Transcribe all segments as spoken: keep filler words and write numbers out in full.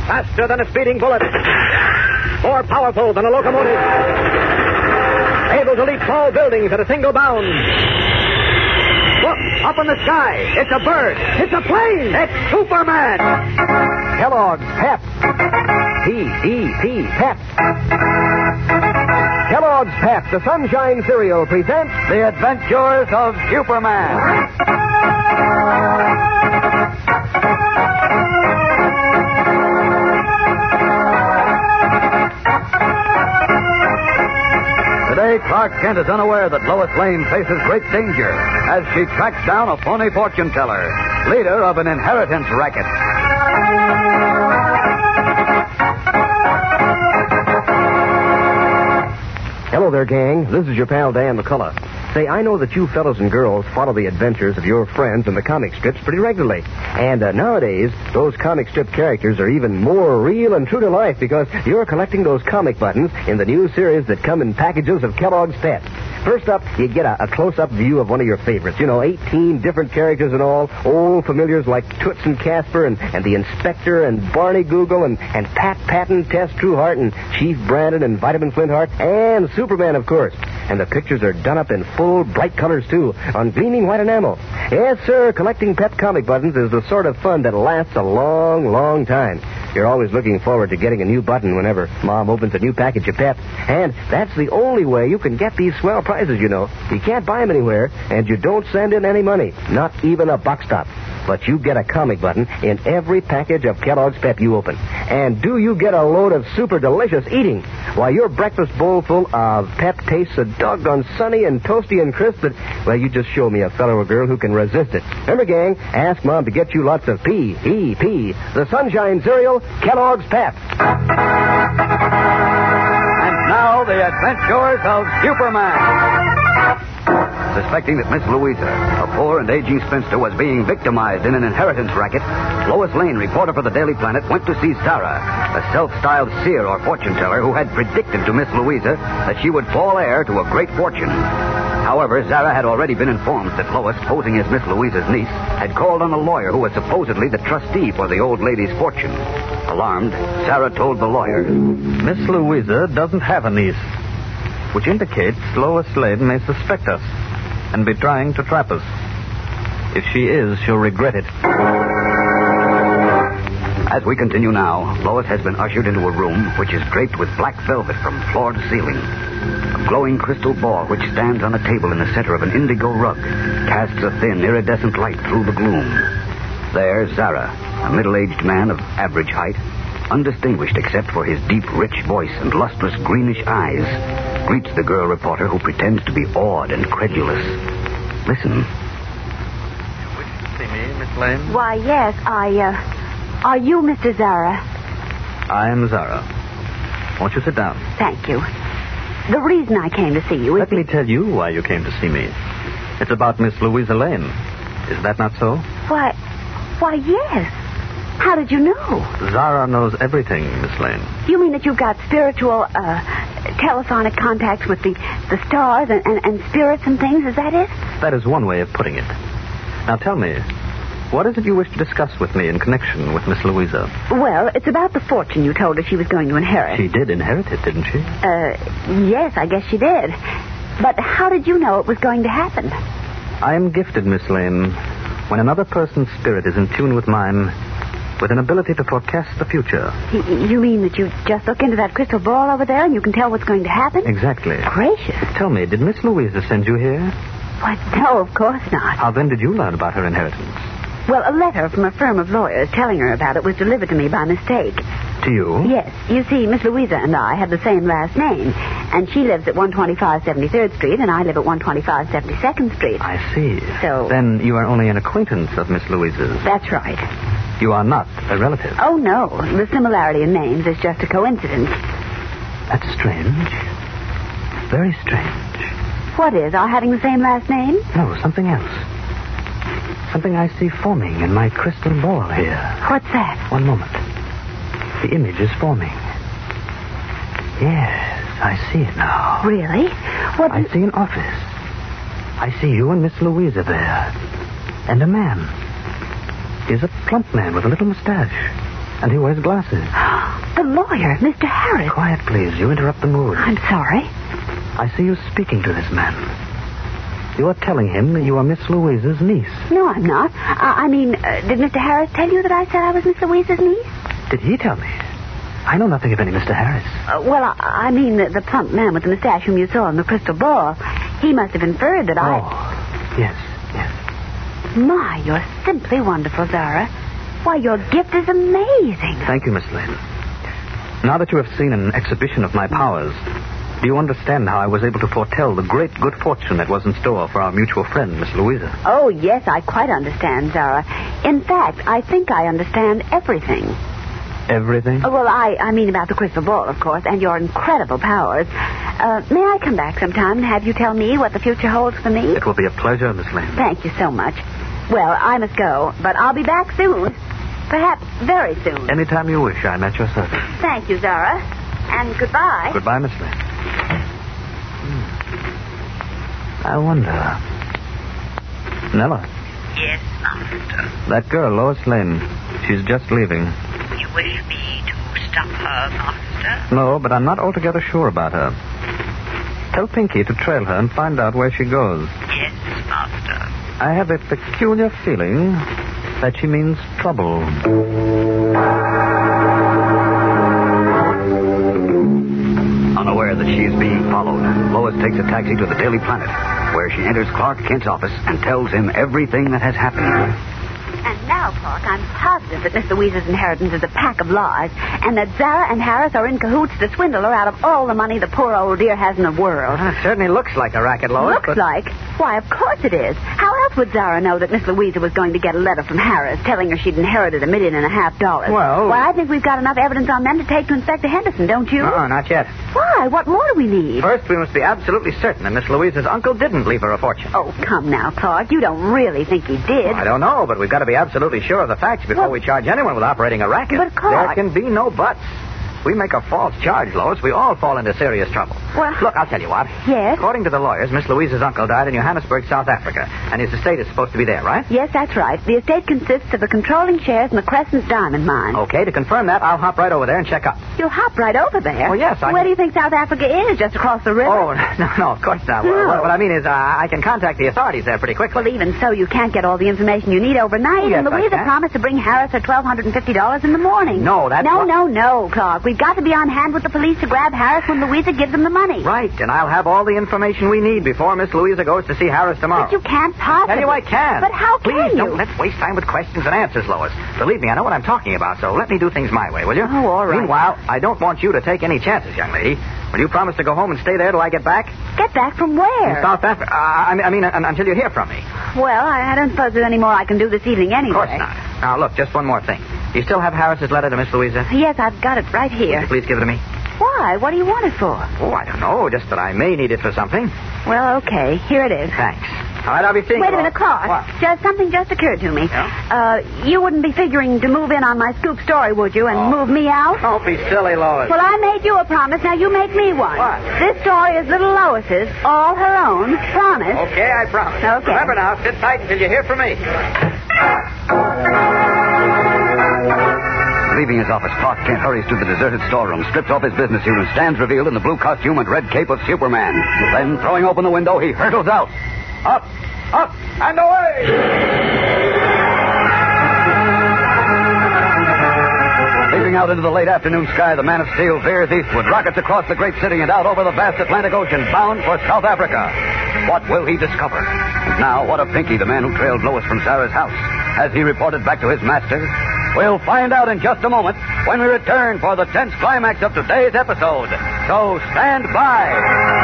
Faster than a speeding bullet. More powerful than a locomotive. Able to leap tall buildings at a single bound. Look, up in the sky. It's a bird. It's a plane. It's Superman. Kellogg's Pep. P E P, Pep. Kellogg's Pep, the Sunshine Cereal, presents The Adventures of Superman. Today, Clark Kent is unaware that Lois Lane faces great danger as she tracks down a phony fortune teller, leader of an inheritance racket. Hello there, gang. This is your pal Dan McCullough. Say, I know that you fellows and girls follow the adventures of your friends in the comic strips pretty regularly. And uh, nowadays, those comic strip characters are even more real and true to life because you're collecting those comic buttons in the new series that come in packages of Kellogg's Pep. First up, you get a, a close-up view of one of your favorites. You know, eighteen different characters and all. Old familiars like Toots and Casper and, and the Inspector and Barney Google and, and Pat Patton, Tess Trueheart and Chief Brandon and Vitamin Flintheart and Superman, of course. And the pictures are done up in full, bright colors, too, on gleaming white enamel. Yes, sir, collecting Pep comic buttons is the sort of fun that lasts a long, long time. You're always looking forward to getting a new button whenever Mom opens a new package of Pep. And that's the only way you can get these swell prizes, you know. You can't buy them anywhere, and you don't send in any money, not even a buck stop. But you get a comic button in every package of Kellogg's Pep you open. And do you get a load of super delicious eating? Why, your breakfast bowl full of Pep tastes so doggone sunny and toasty and crisp that, well, you just show me a fellow or girl who can resist it. Remember, gang, ask Mom to get you lots of P E P, the Sunshine Cereal, Kellogg's Pep. And now, the adventures of Superman. Suspecting that Miss Louisa, a poor and aging spinster, was being victimized in an inheritance racket, Lois Lane, reporter for the Daily Planet, went to see Zara, a self-styled seer or fortune teller who had predicted to Miss Louisa that she would fall heir to a great fortune. However, Zara had already been informed that Lois, posing as Miss Louisa's niece, had called on a lawyer who was supposedly the trustee for the old lady's fortune. Alarmed, Zara told the lawyer, Miss Louisa doesn't have a niece, which indicates Lois Lane may suspect us and be trying to trap us. If she is, she'll regret it. As we continue now, Lois has been ushered into a room which is draped with black velvet from floor to ceiling. A glowing crystal ball which stands on a table in the center of an indigo rug casts a thin, iridescent light through the gloom. There, Zara, a middle-aged man of average height, undistinguished except for his deep, rich voice and lustrous greenish eyes, greets the girl reporter who pretends to be awed and credulous. Listen. You wish to see me, Miss Lane? Why, yes, I, uh... Are you Mister Zara? I am Zara. Won't you sit down? Thank you. The reason I came to see you is... Let me tell you why you came to see me. It's about Miss Louisa Lane. Is that not so? Why... Why, yes. How did you know? Zara knows everything, Miss Lane. You mean that you've got spiritual, uh, telephonic contacts with the, the stars and, and, and spirits and things? Is that it? That is one way of putting it. Now tell me, what is it you wish to discuss with me in connection with Miss Louisa? Well, it's about the fortune you told her she was going to inherit. She did inherit it, didn't she? Uh, yes, I guess she did. But how did you know it was going to happen? I am gifted, Miss Lane, when another person's spirit is in tune with mine, with an ability to forecast the future. Y- you mean that you just look into that crystal ball over there and you can tell what's going to happen? Exactly. Gracious. Tell me, did Miss Louisa send you here? Why, no, of course not. How then did you learn about her inheritance? Well, a letter from a firm of lawyers telling her about it was delivered to me by mistake. To you? Yes. You see, Miss Louisa and I have the same last name, and she lives at one twenty-five seventy-third Street, and I live at one twenty-five seventy-second Street. I see. So... Then you are only an acquaintance of Miss Louisa's. That's right. You are not a relative. Oh, no. The similarity in names is just a coincidence. That's strange. Very strange. What is? Our having the same last name? No, something else. Something I see forming in my crystal ball here. What's that? One moment. The image is forming. Yes, I see it now. Really? What? I see an office. I see you and Miss Louisa there. And a man. He's a plump man with a little mustache. And he wears glasses. The lawyer, Mister Harris. Quiet, please. You interrupt the mood. I'm sorry. I see you speaking to this man. You are telling him that you are Miss Louisa's niece. No, I'm not. I, I mean, uh, did Mister Harris tell you that I said I was Miss Louisa's niece? Did he tell me? I know nothing of any Mister Harris. Uh, well, I, I mean, the, the plump man with the mustache whom you saw in the crystal ball. He must have inferred that I... Oh, yes, yes. My, you're simply wonderful, Zara. Why, your gift is amazing. Thank you, Miss Lane. Now that you have seen an exhibition of my powers, do you understand how I was able to foretell the great good fortune that was in store for our mutual friend, Miss Louisa? Oh, yes, I quite understand, Zara. In fact, I think I understand everything. Everything? Oh, well, I, I mean about the crystal ball, of course, and your incredible powers. Uh, may I come back sometime and have you tell me what the future holds for me? It will be a pleasure, Miss Lane. Thank you so much. Well, I must go, but I'll be back soon. Perhaps very soon. Anytime you wish, I'm at your service. Thank you, Zara. And goodbye. Goodbye, Miss Lane. Hmm. I wonder... Nella. Yes, Master. That girl, Lois Lane, she's just leaving. You wish me to stop her, Master? No, but I'm not altogether sure about her. Tell Pinky to trail her and find out where she goes. Yes, Master. I have a peculiar feeling that she means trouble. Unaware that she is being followed, Lois takes a taxi to the Daily Planet, where she enters Clark Kent's office and tells him everything that has happened. And now, Clark, I'm positive that Miss Louisa's inheritance is a pack of lies, and that Zara and Harris are in cahoots to swindle her out of all the money the poor old dear has in the world. Well, it certainly looks like a racket, Lois. Looks but... like? Why, of course it is. How else would Zara know that Miss Louisa was going to get a letter from Harris telling her she'd inherited a million and a half dollars? Well... Why, I think we've got enough evidence on them to take to Inspector Henderson, don't you? Uh-uh, not yet. Why? What more do we need? First, we must be absolutely certain that Miss Louisa's uncle didn't leave her a fortune. Oh, come now, Clark. You don't really think he did. Well, I don't know, but we've got to be absolutely sure of the facts before Well, we charge anyone with operating a racket. But, Clark... There can be no buts. We make a false charge, Lois, we all fall into serious trouble. Well... Look, I'll tell you what. Yes? According to the lawyers, Miss Louisa's uncle died in Johannesburg, South Africa, and his estate is supposed to be there, right? Yes, that's right. The estate consists of the controlling shares in the Crescent's diamond mine. Okay, to confirm that, I'll hop right over there and check up. You'll hop right over there? Oh, yes, I... Where do you think South Africa is? Just across the river? Oh, no, no, of course not. No. What, what I mean is, uh, I can contact the authorities there pretty quickly. Well, even so, you can't get all the information you need overnight. Oh, yes, and Louisa I can. promised to bring Harris her twelve fifty dollars in the morning. No, that's No, what- no, no, Clark. We've got to be on hand with the police to grab Harris when Louisa gives them the money. Right, and I'll have all the information we need before Miss Louisa goes to see Harris tomorrow. But you can't possibly. Tell you I can. But how can Please you? don't let's waste time with questions and answers, Lois. Believe me, I know what I'm talking about, so let me do things my way, will you? Oh, all right. Meanwhile, I don't want you to take any chances, young lady. Will you promise to go home and stay there till I get back? Get back from where? In South Africa. Uh, I mean, I mean uh, until you hear from me. Well, I, I don't suppose there's any more I can do this evening anyway. Of course not. Now, look, just one more thing. Do you still have Harris's letter to Miss Louisa? Yes, I've got it right Would here. you please give it to me? Why? What do you want it for? Oh, I don't know. Just that I may need it for something. Well, okay. Here it is. Thanks. All right, I'll be seeing Wait you. a minute, Clark. What? Just something just occurred to me. Yeah? Uh, you wouldn't be figuring to move in on my scoop story, would you, and Oh. move me out? Don't be silly, Lois. Well, I made you a promise. Now you make me one. What? This story is little Lois's, all her own. Promise. Okay, I promise. Okay. Remember now, sit tight until you hear from me. Leaving his office, Clark Kent hurries to the deserted storeroom, strips off his business suit, and stands revealed in the blue costume and red cape of Superman. Then, throwing open the window, he hurtles out. Up, up, and away! Leaping out into the late afternoon sky, the Man of Steel veers eastward, rockets across the great city and out over the vast Atlantic Ocean, bound for South Africa. What will he discover? And now, what of Pinky, the man who trailed Lois from Sarah's house? Has he reported back to his master? We'll find out in just a moment when we return for the tense climax of today's episode. So stand by.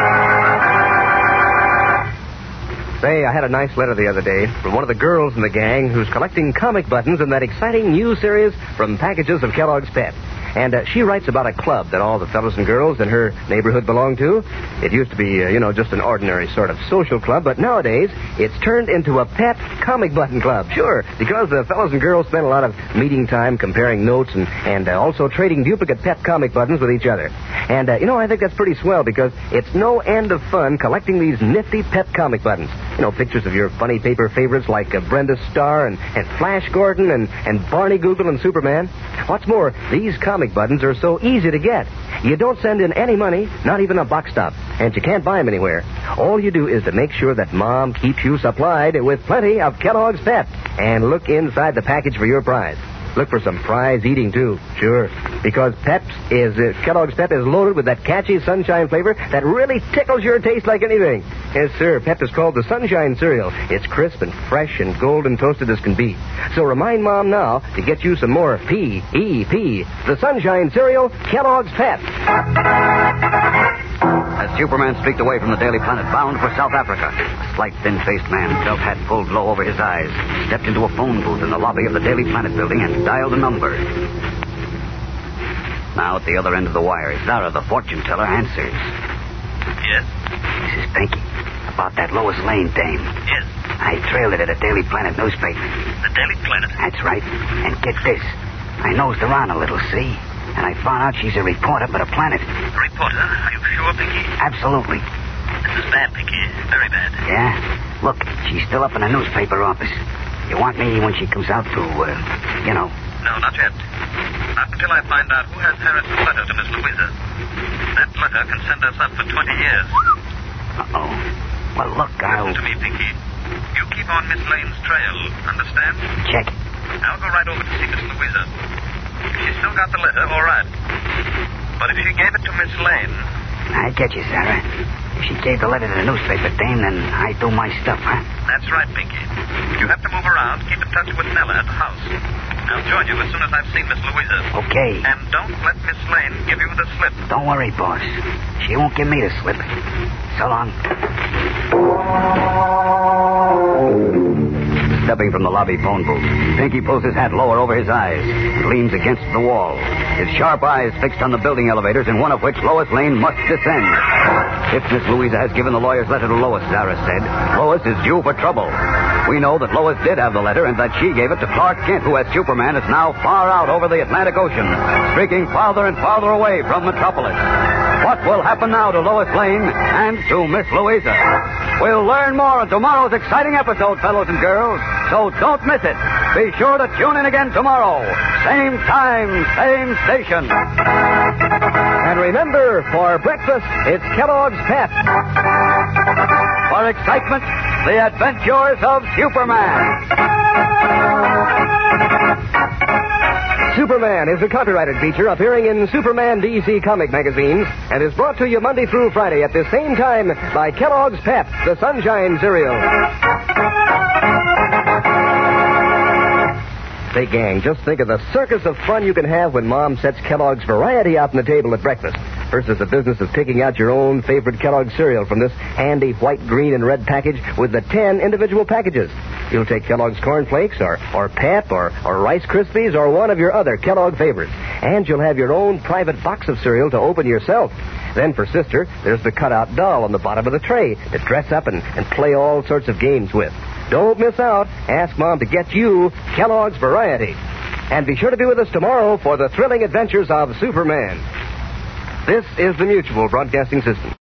Say, I had a nice letter the other day from one of the girls in the gang who's collecting comic buttons in that exciting new series from Packages of Kellogg's Pep. And uh, she writes about a club that all the fellows and girls in her neighborhood belong to. It used to be, uh, you know, just an ordinary sort of social club, but nowadays it's turned into a pet comic button club. Sure, because the fellows and girls spend a lot of meeting time comparing notes and, and uh, also trading duplicate pet comic buttons with each other. And, uh, you know, I think that's pretty swell because it's no end of fun collecting these nifty pet comic buttons. You know, pictures of your funny paper favorites like uh, Brenda Starr and, and Flash Gordon and, and Barney Google and Superman. What's more, these comic buttons are so easy to get. You don't send in any money, not even a box stop, and you can't buy them anywhere. All you do is to make sure that Mom keeps you supplied with plenty of Kellogg's Pep, and look inside the package for your prize. Look for some prize eating, too. Sure. Because Pep's is, uh, Kellogg's Pep is loaded with that catchy sunshine flavor that really tickles your taste like anything. Yes, sir. Pep is called the Sunshine Cereal. It's crisp and fresh and golden toasted as can be. So remind Mom now to get you some more P E P, the Sunshine Cereal, Kellogg's Pep. As Superman streaked away from the Daily Planet, bound for South Africa, a slight, thin-faced man, felt hat pulled low over his eyes, stepped into a phone booth in the lobby of the Daily Planet building and dialed a number. Now, at the other end of the wire, Zara, the fortune teller, answers. Yes? This is Pinky. About that Lois Lane dame. Yes. I trailed it at a Daily Planet newspaper. The Daily Planet? That's right. And get this. I nosed around a little, see? And I found out she's a reporter for the Planet. A reporter? Are you sure, Pinky? Absolutely. This is bad, Pinky. Very bad. Yeah? Look, she's still up in the newspaper office. You want me when she comes out to, uh, you know... No, not yet. Not until I find out who has Harris's letter to Miss Louisa. That letter can send us up for twenty years. Uh-oh. Well, look, I'll... Listen to me, Pinky. You keep on Miss Lane's trail, understand? Check. I'll go right over to see Miss Louisa. If she's still got the letter, all right. But if she gave it to Miss Lane... I get you, Sarah. If she gave the letter to the newspaper dame, then I do my stuff, huh? That's right, Pinky. You have to move around. Keep in touch with Nella at the house. I'll join you as soon as I've seen Miss Louisa. Okay. And don't let Miss Lane give you the slip. Don't worry, boss. She won't give me the slip. So long. Stepping from the lobby phone booth, Pinky pulls his hat lower over his eyes and leans against the wall, his sharp eyes fixed on the building elevators, in one of which Lois Lane must descend. If Miss Louisa has given the lawyer's letter to Lois, Zara said, Lois is due for trouble. We know that Lois did have the letter and that she gave it to Clark Kent, who, as Superman, is now far out over the Atlantic Ocean, streaking farther and farther away from Metropolis. What will happen now to Lois Lane and to Miss Louisa? We'll learn more in tomorrow's exciting episode, fellows and girls, so don't miss it. Be sure to tune in again tomorrow. Same time, same station. And remember, for breakfast, it's Kellogg's Pep. For excitement, the adventures of Superman. Superman is a copyrighted feature appearing in Superman D C comic magazines and is brought to you Monday through Friday at the same time by Kellogg's Pep, the Sunshine Cereal. Say, gang, just think of the circus of fun you can have when Mom sets Kellogg's variety out on the table at breakfast. First is the business of picking out your own favorite Kellogg's cereal from this handy white, green, and red package with the ten individual packages. You'll take Kellogg's Corn Flakes or, or Pep or, or Rice Krispies or one of your other Kellogg favorites. And you'll have your own private box of cereal to open yourself. Then for Sister, there's the cutout doll on the bottom of the tray to dress up and, and play all sorts of games with. Don't miss out. Ask Mom to get you Kellogg's Variety. And be sure to be with us tomorrow for the thrilling adventures of Superman. This is the Mutual Broadcasting System.